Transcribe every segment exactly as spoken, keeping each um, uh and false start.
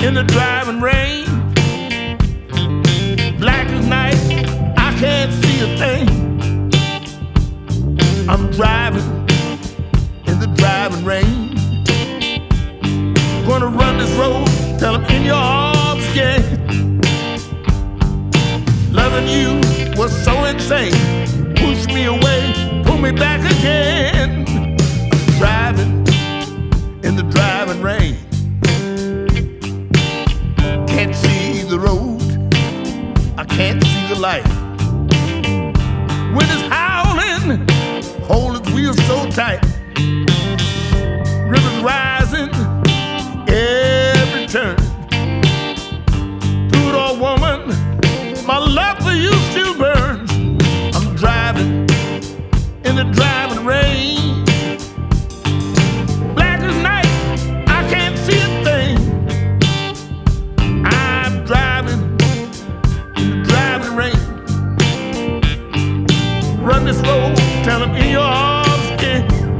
in the driving rain. Black as night, I can't see a thing. I'm driving in the driving rain. Gonna run this road till I'm in your arms again. Loving you was so insane. Push me away, pull me back again. I'm driving in the driving rain. Can't see the road, I can't see the light. Wind is howling, hold its wheels so tight. Rivers rising every turn. Through it all, woman, my love for you still burns. I'm driving in the driving rain. Black as night, I can't see a thing. I'm driving in the driving rain. Run this road till I'm in your arms again.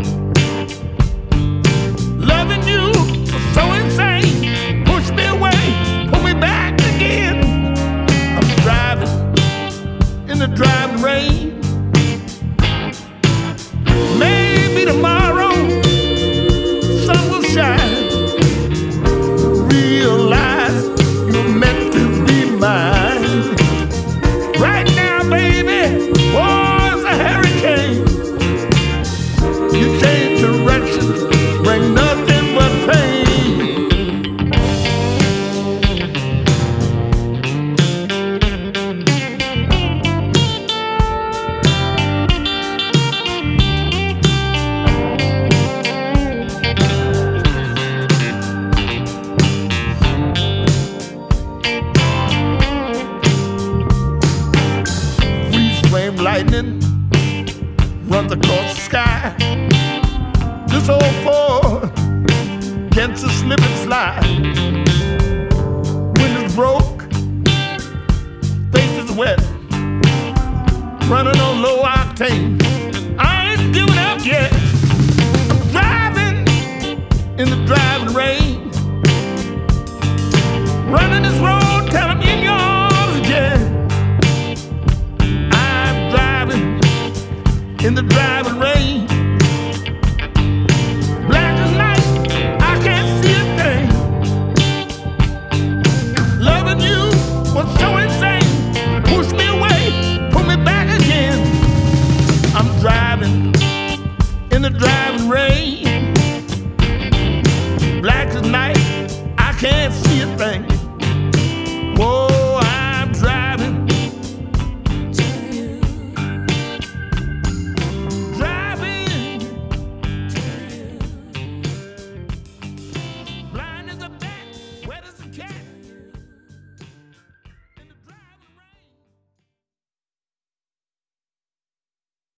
Loving you was so insane. Push me away, pull me back again. I'm driving in the driving rain. Maybe tomorrow sun will shine. Realize you're meant to be mine. Right now, baby, oh, it's a hurricane. You change directions, bring nothing but pain. Flame lightning runs across the sky. This old Ford against a slip and slide. Wind is broke, face is wet, running on low octane. I ain't giving up yet. I'm driving in the driving rain. Running this road till I'm in your arms again. In the driving rain. Black as night, I can't see a thing. Loving you was so insane. Push me away, pull me back again. I'm driving in the driving rain. Black as night, I can't see a